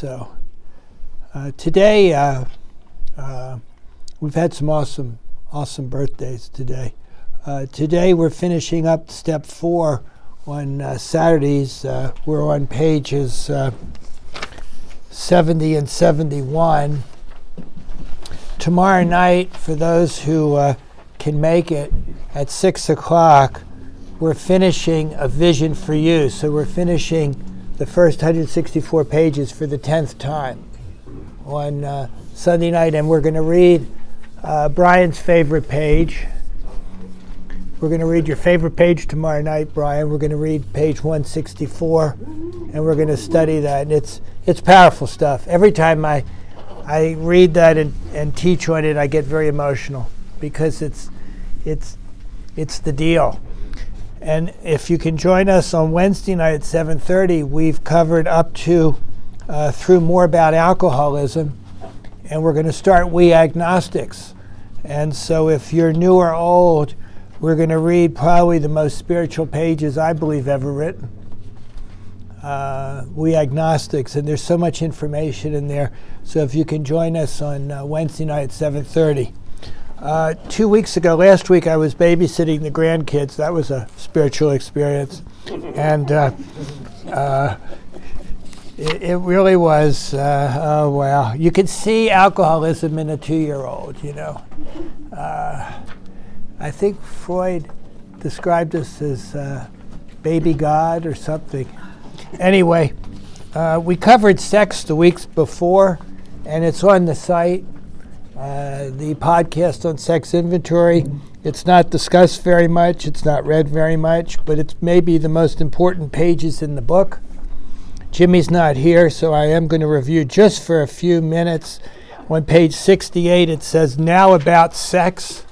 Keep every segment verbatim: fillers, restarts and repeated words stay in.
So uh, today, uh, uh, we've had some awesome, awesome birthdays today. Uh, today we're finishing up step four on uh, Saturdays. Uh, we're on pages uh, seventy and seventy-one. Tomorrow night, for those who uh, can make it, at six o'clock, we're finishing A Vision for You. So we're finishing the first one hundred sixty-four pages for the tenth time on uh, Sunday night, and we're going to read uh, Brian's favorite page. We're going to read your favorite page tomorrow night, Brian. We're going to read page one sixty-four, and we're going to study that. And it's it's powerful stuff. Every time I I read that and, and teach on it, I get very emotional because it's it's it's the deal. And if you can join us on Wednesday night at seven thirty, we've covered up to uh, through more about alcoholism, and we're going to start We Agnostics. And so if you're new or old, we're going to read probably the most spiritual pages I believe ever written. Uh, We Agnostics, and there's so much information in there. So if you can join us on uh, Wednesday night at seven thirty. Uh, two weeks ago, last week, I was babysitting the grandkids. That was a spiritual experience. And uh, uh, it, it really was, uh, oh, wow. You could see alcoholism in a two-year-old, you know. Uh, I think Freud described us as uh, baby God or something. Anyway, uh, we covered sex the weeks before, and it's on the site. Uh, the podcast on sex inventory. It's not discussed very much, it's not read very much, but it's maybe the most important pages in the book. Jimmy's not here, so I am going to review just for a few minutes. On page sixty-eight, it says, now about sex.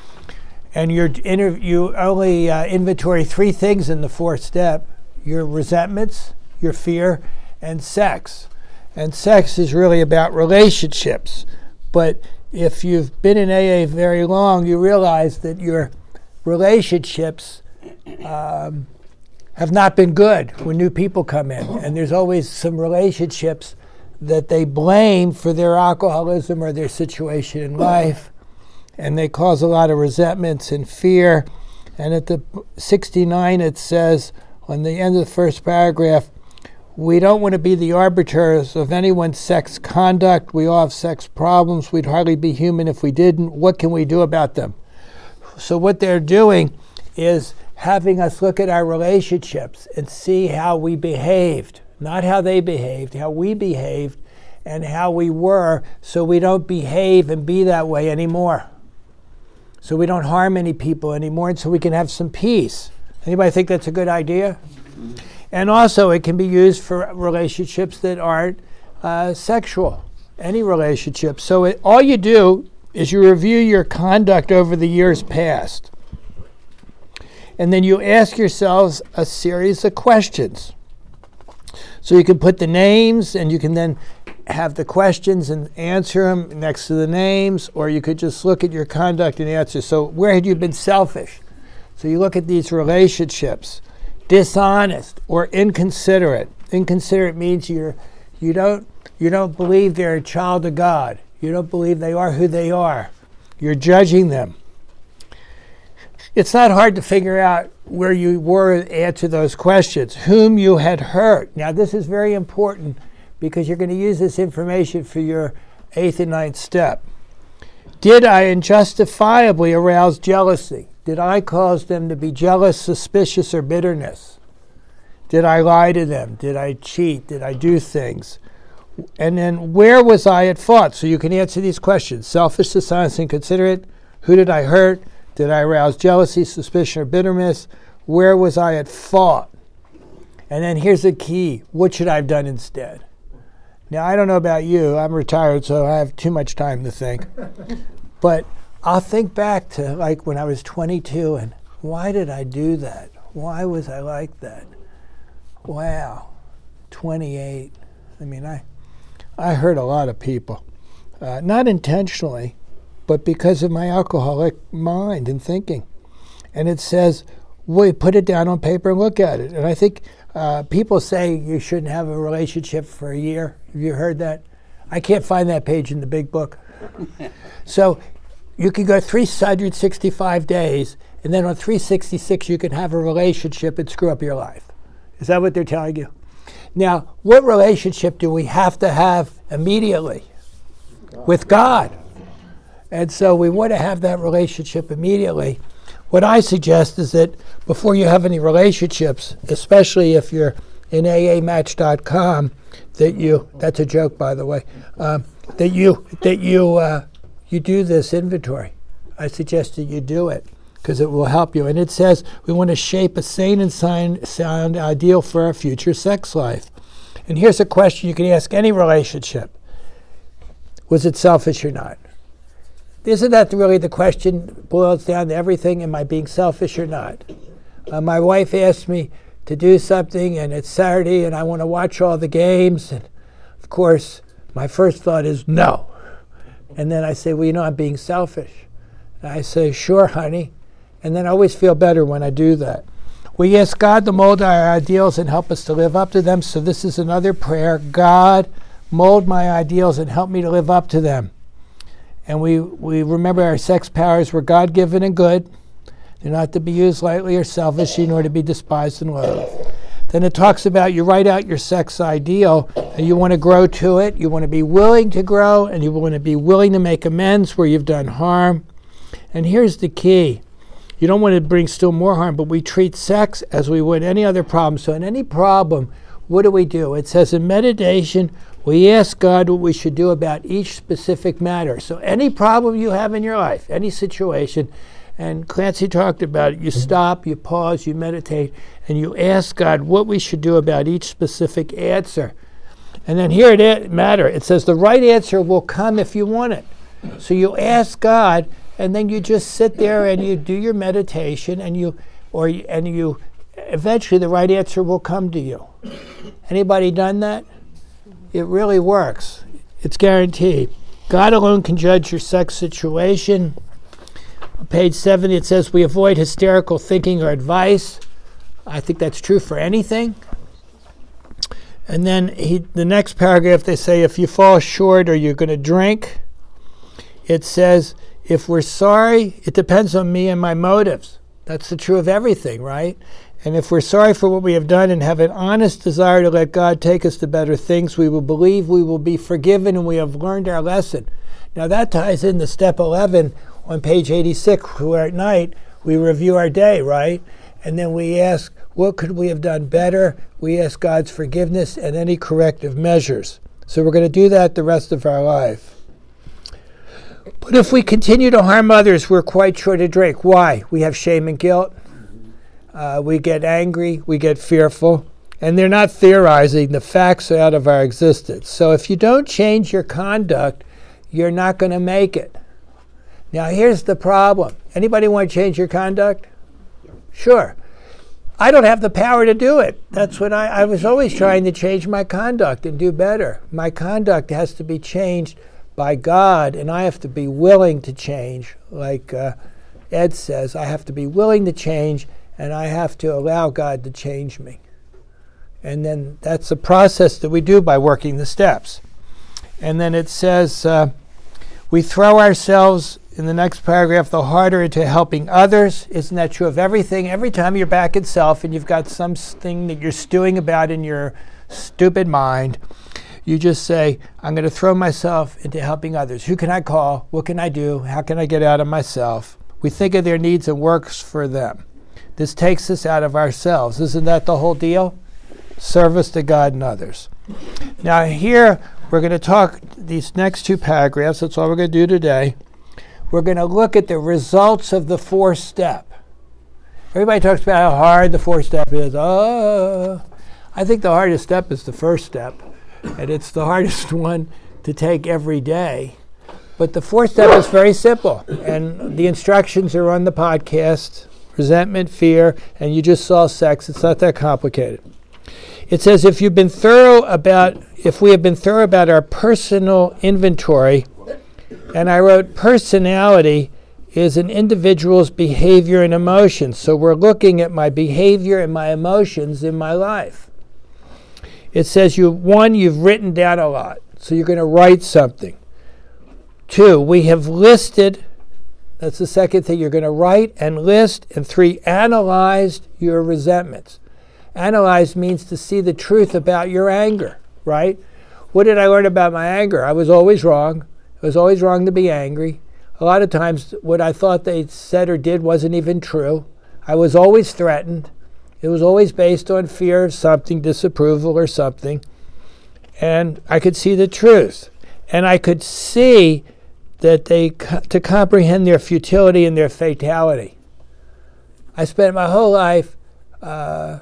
And you're inter- you only uh, inventory three things in the fourth step: your resentments, your fear, and sex. And sex is really about relationships. But if you've been in A A very long, you realize that your relationships um, have not been good when new people come in. And there's always some relationships that they blame for their alcoholism or their situation in life. And they cause a lot of resentments and fear. And at the sixty-nine, it says, on the end of the first paragraph, we don't want to be the arbiters of anyone's sex conduct. We all have sex problems. We'd hardly be human if we didn't. What can we do about them? So what they're doing is having us look at our relationships and see how we behaved, not how they behaved, how we behaved and how we were, so we don't behave and be that way anymore. So we don't harm any people anymore, and so we can have some peace. Anybody think that's a good idea? And also, it can be used for relationships that aren't uh, sexual, any relationship. So it, all you do is you review your conduct over the years past. And then you ask yourselves a series of questions. So you can put the names, and you can then have the questions and answer them next to the names, or you could just look at your conduct and answer. So where had you been selfish? So you look at these relationships. Dishonest or inconsiderate. Inconsiderate means you're you don't you don't believe they're a child of God. You don't believe they are who they are. You're judging them. It's not hard to figure out where you were and answer those questions. Whom you had hurt. Now this is very important because you're going to use this information for your eighth and ninth step. Did I unjustifiably arouse jealousy? Did I cause them to be jealous, suspicious, or bitterness? Did I lie to them? Did I cheat? Did I do things? And then where was I at fault? So you can answer these questions. Selfish, dishonest, inconsiderate. Who did I hurt? Did I arouse jealousy, suspicion, or bitterness? Where was I at fault? And then here's the key. What should I have done instead? Now, I don't know about you. I'm retired, so I have too much time to think. But I'll think back to like when I was twenty-two and why did I do that? Why was I like that? Wow, twenty-eight. I mean, I I hurt a lot of people. Uh, not intentionally, but because of my alcoholic mind and thinking. And it says, we put it down on paper and look at it. And I think uh, people say you shouldn't have a relationship for a year. Have you heard that? I can't find that page in the big book. So you can go three hundred sixty-five days, and then on three sixty-six you can have a relationship and screw up your life. Is that what they're telling you? Now, what relationship do we have to have immediately? With God. And so we want to have that relationship immediately. What I suggest is that before you have any relationships, especially if you're in A A match dot com, that you, that's a joke by the way, um, that you, that you, uh, you do this inventory. I suggest that you do it because it will help you. And it says we want to shape a sane and sound ideal for our future sex life. And here's a question you can ask any relationship. Was it selfish or not? Isn't that really the question? Boils down to everything. Am I being selfish or not? Uh, my wife asked me to do something, and it's Saturday, and I want to watch all the games. And of course, my first thought is no. And then I say, well, you know, I'm being selfish. And I say, sure, honey. And then I always feel better when I do that. We ask God to mold our ideals and help us to live up to them. So this is another prayer. God, mold my ideals and help me to live up to them. And we, we remember our sex powers were God-given and good. They're not to be used lightly or selfishly, nor to be despised and loathed. Then it talks about you write out your sex ideal, and you want to grow to it. You want to be willing to grow, and you want to be willing to make amends where you've done harm. And here's the key. You don't want to bring still more harm, but we treat sex as we would any other problem. So in any problem, what do we do? It says in meditation, we ask God what we should do about each specific matter. So any problem you have in your life, any situation, and Clancy talked about it, you stop, you pause, you meditate, and you ask God what we should do about each specific answer. And then here it matter. It says the right answer will come if you want it. So you ask God, and then you just sit there and you do your meditation, and you, or and you, eventually the right answer will come to you. Anybody done that? It really works. It's guaranteed. God alone can judge your sex situation. On page seventy, it says we avoid hysterical thinking or advice. I think that's true for anything. And then he, the next paragraph, they say if you fall short or you're going to drink, it says if we're sorry, it depends on me and my motives. That's the true of everything, right? And if we're sorry for what we have done and have an honest desire to let God take us to better things, we will believe we will be forgiven and we have learned our lesson. Now that ties into step eleven on page eighty-six, where at night we review our day, right? And then we ask, what could we have done better? We ask God's forgiveness and any corrective measures. So we're going to do that the rest of our life. But if we continue to harm others, we're quite sure to drink. Why? We have shame and guilt. Uh, we get angry, we get fearful, and they're not theorizing. The facts are out of our existence. So if you don't change your conduct, you're not going to make it. Now here's the problem. Anybody want to change your conduct? Sure. I don't have the power to do it. That's what I, I was always trying to change my conduct and do better. My conduct has to be changed by God, and I have to be willing to change. Like uh, Ed says, I have to be willing to change, and I have to allow God to change me. And then that's a process that we do by working the steps. And then it says, uh, we throw ourselves, in the next paragraph, the harder into helping others. Isn't that true of everything? Every time you're back in self and you've got something that you're stewing about in your stupid mind, you just say, I'm going to throw myself into helping others. Who can I call? What can I do? How can I get out of myself? We think of their needs and works for them. This takes us out of ourselves. Isn't that the whole deal? Service to God and others. Now here, we're going to talk these next two paragraphs. That's all we're going to do today. We're going to look at the results of the fourth step. Everybody talks about how hard the fourth step is. Oh, I think the hardest step is the first step. And it's the hardest one to take every day. But the fourth step is very simple. And the instructions are on the podcast. Resentment, fear, and you just saw sex. It's not that complicated. It says if you've been thorough about, if we have been thorough about our personal inventory, and I wrote personality is an individual's behavior and emotions. So we're looking at my behavior and my emotions in my life. It says, you one, you've written down a lot. So you're going to write something. Two, we have listed. That's the second thing. You're going to write and list. And three, analyzed your resentments. Analyze means to see the truth about your anger, right? What did I learn about my anger? I was always wrong. It was always wrong to be angry. A lot of times what I thought they said or did wasn't even true. I was always threatened. It was always based on fear of something, disapproval or something. And I could see the truth. And I could see that they, to comprehend their futility and their fatality. I spent my whole life uh,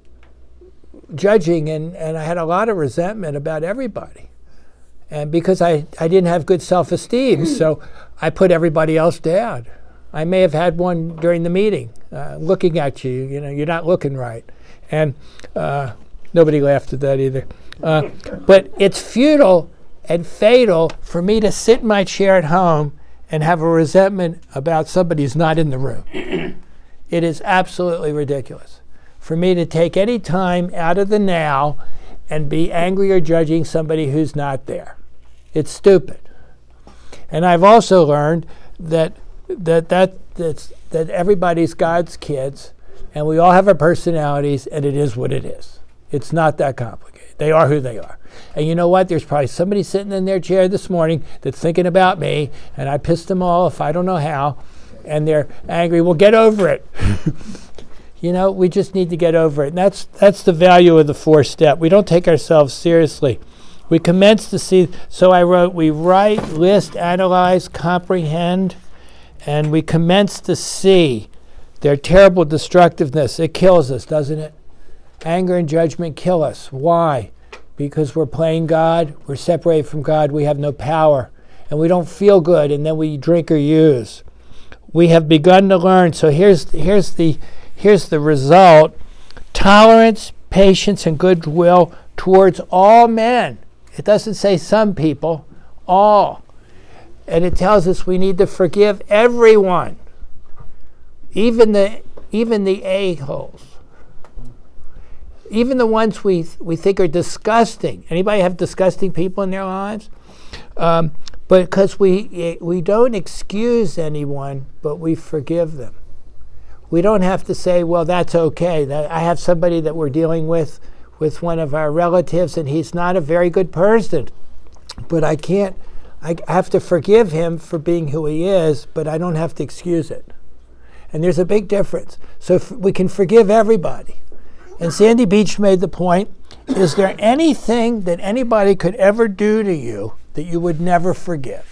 judging, and, and I had a lot of resentment about everybody. And because I, I didn't have good self-esteem, so I put everybody else down. I may have had one during the meeting, uh, looking at you, you know, you're not looking right. And uh, nobody laughed at that either. Uh, but it's futile and fatal for me to sit in my chair at home and have a resentment about somebody who's not in the room. It is absolutely ridiculous for me to take any time out of the now and be angry or judging somebody who's not there. It's stupid. And I've also learned that that that that's, that everybody's God's kids, and we all have our personalities, and it is what it is. It's not that complicated. They are who they are. And you know what? There's probably somebody sitting in their chair this morning that's thinking about me, and I pissed them off, I don't know how, and they're angry. Well, get over it. You know, we just need to get over it. And that's that's the value of the fourth step. We don't take ourselves seriously. We commence to see, so I wrote, we write, list, analyze, comprehend, and we commence to see their terrible destructiveness. It kills us, doesn't it? Anger and judgment kill us. Why? Because we're playing God, we're separated from God, we have no power, and we don't feel good, and then we drink or use. We have begun to learn, so here's here's the here's the result. Tolerance, patience, and goodwill towards all men. It doesn't say some people, all. And it tells us we need to forgive everyone, even the even the a-holes, even the ones we th- we think are disgusting. Anybody have disgusting people in their lives? Um, but because we we don't excuse anyone, but we forgive them. We don't have to say, well, that's okay. That I have somebody that we're dealing with, with one of our relatives, and he's not a very good person. But I can't, I have to forgive him for being who he is, but I don't have to excuse it. And there's a big difference. So if we can forgive everybody. And Sandy Beach made the point, is there anything that anybody could ever do to you that you would never forgive?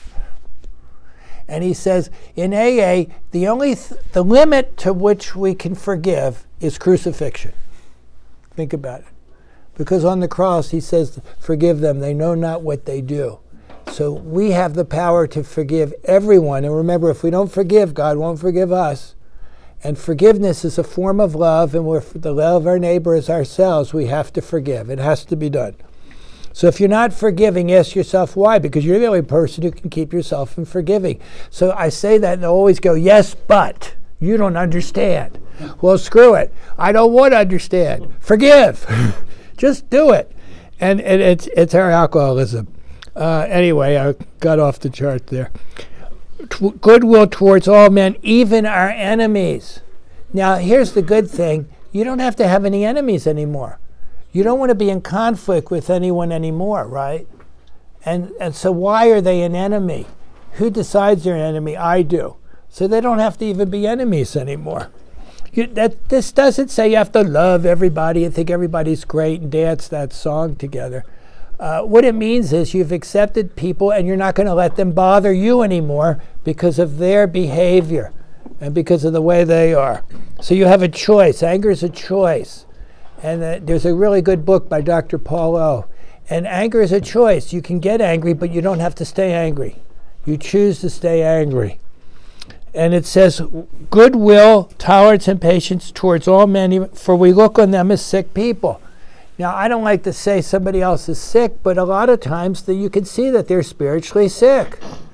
And he says, in A A, the only th- the limit to which we can forgive is crucifixion. Think about it. Because on the cross, he says, forgive them, they know not what they do. So we have the power to forgive everyone. And remember, if we don't forgive, God won't forgive us. And forgiveness is a form of love, and we're the love of our neighbor as ourselves. We have to forgive. It has to be done. So if you're not forgiving, ask yourself why, because you're the only person who can keep yourself from forgiving. So I say that and I always go, yes, but you don't understand. Well, screw it. I don't want to understand. Forgive. Just do it. And, and it's, it's our alcoholism. Uh, anyway, I got off the chart there. T- goodwill towards all men, even our enemies. Now, here's the good thing. You don't have to have any enemies anymore. You don't want to be in conflict with anyone anymore, right? And and so why are they an enemy? Who decides they're an enemy? I do. So they don't have to even be enemies anymore. You, that this doesn't say you have to love everybody and think everybody's great and dance that song together. Uh, what it means is you've accepted people and you're not going to let them bother you anymore because of their behavior and because of the way they are. So you have a choice. Anger is a choice. And uh, there's a really good book by Doctor Paul O. And anger is a choice. You can get angry, but you don't have to stay angry. You choose to stay angry. And it says, goodwill, tolerance, and patience towards all men, for we look on them as sick people. Now, I don't like to say somebody else is sick, but a lot of times that you can see that they're spiritually sick.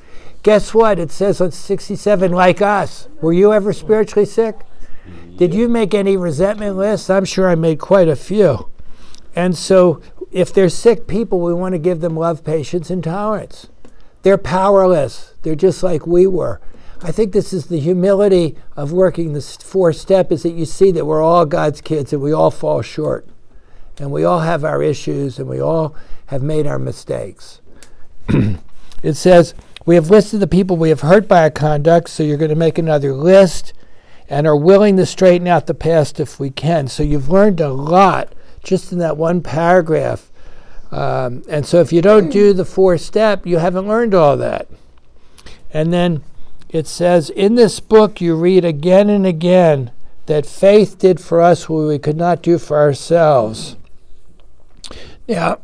Guess what? It says on sixty-seven, like us. Were you ever spiritually sick? Did you make any resentment lists? I'm sure I made quite a few. And so if they're sick people, we want to give them love, patience, and tolerance. They're powerless. They're just like we were. I think this is the humility of working this fourth step, is that you see that we're all God's kids and we all fall short. And we all have our issues and we all have made our mistakes. It says, we have listed the people we have hurt by our conduct, so you're going to make another list, and are willing to straighten out the past if we can. So you've learned a lot just in that one paragraph. Um, and so if you don't do the fourth step, you haven't learned all that. And then it says, in this book you read again and again that faith did for us what we could not do for ourselves. Now,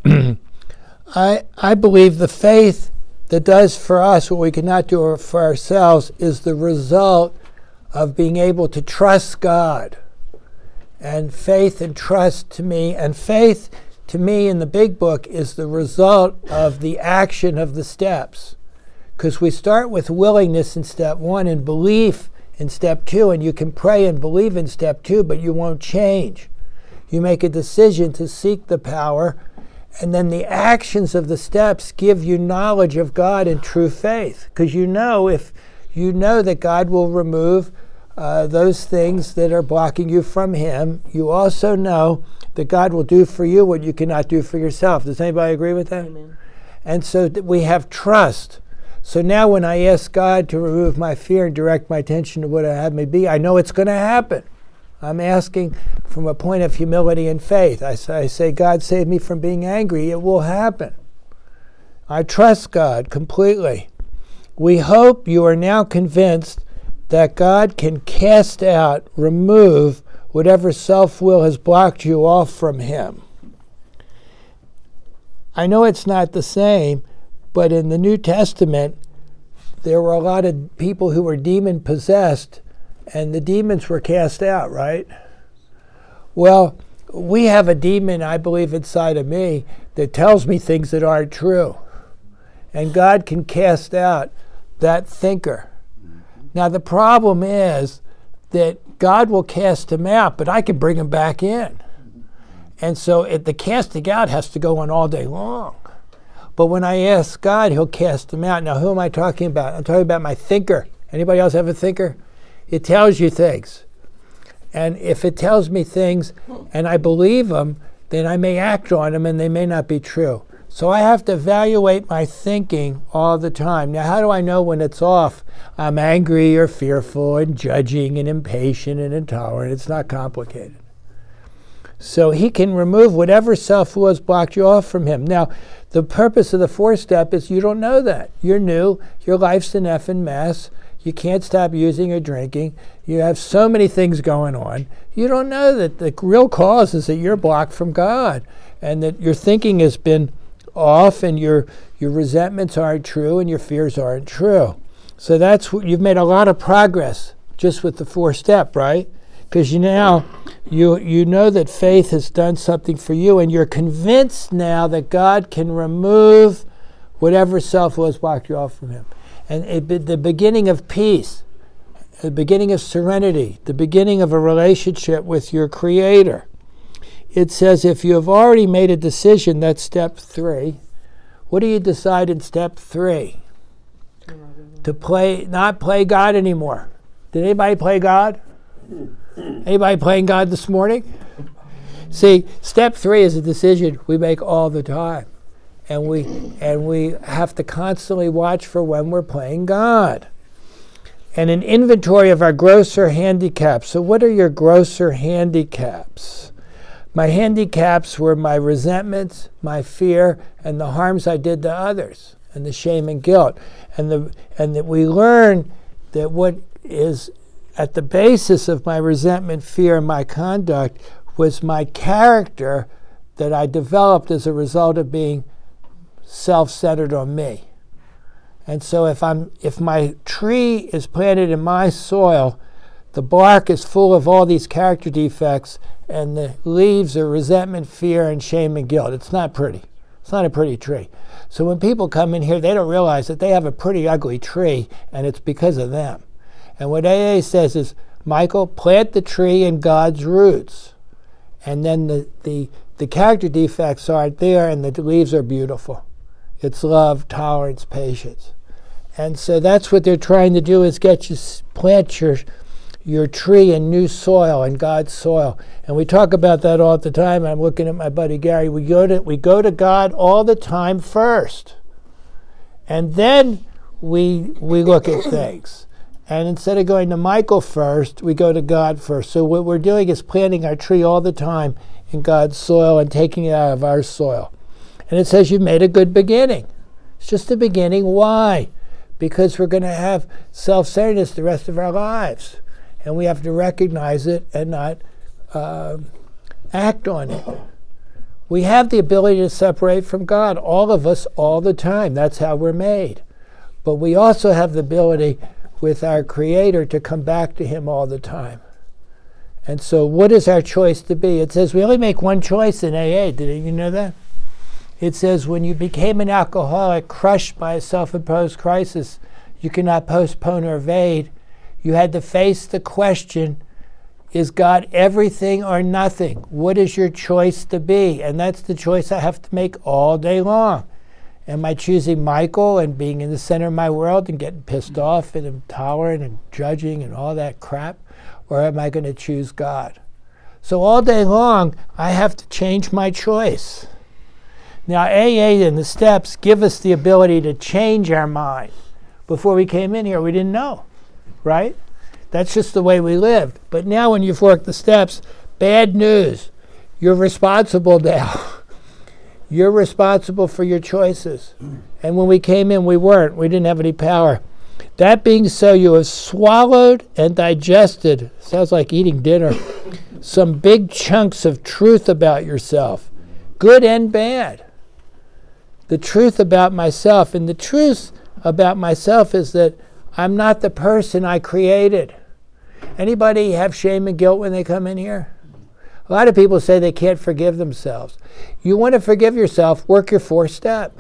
I I believe the faith that does for us what we cannot do for ourselves is the result of being able to trust God. And faith and trust to me, and faith to me in the big book is the result of the action of the steps. Because we start with willingness in step one and belief in step two, and you can pray and believe in step two, but you won't change. You make a decision to seek the power, and then the actions of the steps give you knowledge of God and true faith. Because you know if you know that God will remove uh, those things that are blocking you from Him, you also know that God will do for you what you cannot do for yourself. Does anybody agree with that? Amen. And so th- we have trust. So now when I ask God to remove my fear and direct my attention to what I have me be, I know it's going to happen. I'm asking from a point of humility and faith. I say, I say, God, save me from being angry. It will happen. I trust God completely. We hope you are now convinced that God can cast out, remove whatever self-will has blocked you off from Him. I know it's not the same, but in the New Testament, there were a lot of people who were demon-possessed, and the demons were cast out, right? Well, we have a demon, I believe, inside of me that tells me things that aren't true. And God can cast out that thinker. Now, the problem is that God will cast him out, but I can bring him back in. And so it, the casting out has to go on all day long. But when I ask God, He'll cast him out. Now, who am I talking about? I'm talking about my thinker. Anybody else have a thinker? It tells you things. And if it tells me things and I believe them, then I may act on them and they may not be true. So I have to evaluate my thinking all the time. Now, how do I know when it's off? I'm angry or fearful and judging and impatient and intolerant. It's not complicated. So He can remove whatever self-will has blocked you off from Him. Now, the purpose of the fourth step is you don't know that. You're new. Your life's an effing mess. You can't stop using or drinking. You have so many things going on. You don't know that the real cause is that you're blocked from God and that your thinking has been off and your your resentments aren't true and your fears aren't true. So that's what, you've made a lot of progress just with the fourth step, right? Because you now you you know that faith has done something for you, and you're convinced now that God can remove whatever self-will has blocked you off from Him. And it, the beginning of peace, the beginning of serenity, the beginning of a relationship with your Creator. It says if you have already made a decision, that's step three. What do you decide in step three? To play, not play God anymore. Did anybody play God? Anybody playing God this morning? See, step three is a decision we make all the time. And we and we have to constantly watch for when we're playing God. And an inventory of our grosser handicaps. So what are your grosser handicaps? My handicaps were my resentments, my fear, and the harms I did to others, and the shame and guilt. And the and that we learn that what is at the basis of my resentment, fear, and my conduct was my character that I developed as a result of being self-centered on me. And so if I'm if my tree is planted in my soil, the bark is full of all these character defects, and the leaves are resentment, fear, and shame and guilt. It's not pretty. It's not a pretty tree. So when people come in here, they don't realize that they have a pretty ugly tree, and it's because of them. And what A A says is, Michael, plant the tree in God's roots. And then the, the, the character defects aren't there, and the leaves are beautiful. It's love, tolerance, patience. And so that's what they're trying to do, is get you plant your your tree in new soil, in God's soil. And we talk about that all the time. I'm looking at my buddy Gary. We go to we go to God all the time first. And then we we look at things. And instead of going to Michael first, we go to God first. So what we're doing is planting our tree all the time in God's soil and taking it out of our soil. And it says you've made a good beginning. It's just a beginning. Why? Because we're going to have self-centeredness the rest of our lives. And we have to recognize it and not uh, act on it. We have the ability to separate from God, all of us, all the time. That's how we're made. But we also have the ability with our Creator to come back to Him all the time. And so what is our choice to be? It says we only make one choice in A A. Did you know that? It says when you became an alcoholic crushed by a self-imposed crisis, you cannot postpone or evade. You had to face the question, is God everything or nothing? What is your choice to be? And that's the choice I have to make all day long. Am I choosing Michael and being in the center of my world and getting pissed off and intolerant and judging and all that crap? Or am I going to choose God? So all day long, I have to change my choice. Now, A A and the steps give us the ability to change our mind. Before we came in here, we didn't know. Right? That's just the way we lived. But now when you've worked the steps, bad news. You're responsible now. You're responsible for your choices. And when we came in, we weren't. We didn't have any power. That being so, you have swallowed and digested, sounds like eating dinner, some big chunks of truth about yourself, good and bad. The truth about myself. And the truth about myself is that I'm not the person I created. Anybody have shame and guilt when they come in here? A lot of people say they can't forgive themselves. You want to forgive yourself, work your fourth step.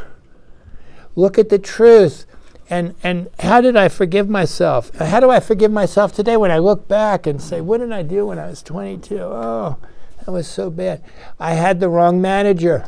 Look at the truth. And and how did I forgive myself? How do I forgive myself today when I look back and say, what did I do when I was twenty-two? Oh, that was so bad. I had the wrong manager.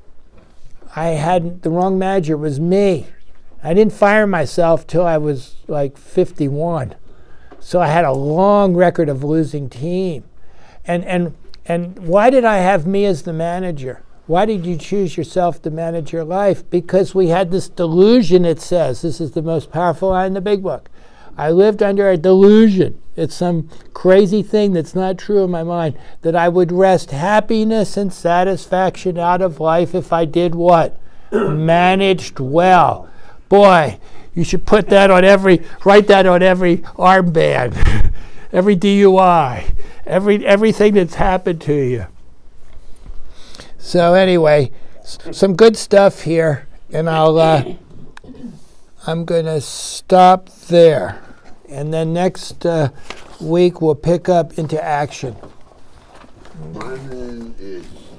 I had the wrong manager. It was me. I didn't fire myself till I was like fifty-one. So I had a long record of losing team. And and and why did I have me as the manager? Why did you choose yourself to manage your life? Because we had this delusion, it says. This is the most powerful line in the big book. I lived under a delusion. It's some crazy thing that's not true in my mind, that I would wrest happiness and satisfaction out of life if I did what? Managed well. Boy, you should put that on every, write that on every armband, every D U I, every everything that's happened to you. So anyway, s- some good stuff here, and I'll, uh, I'm going to stop there. And then next uh, week we'll pick up into action. My name is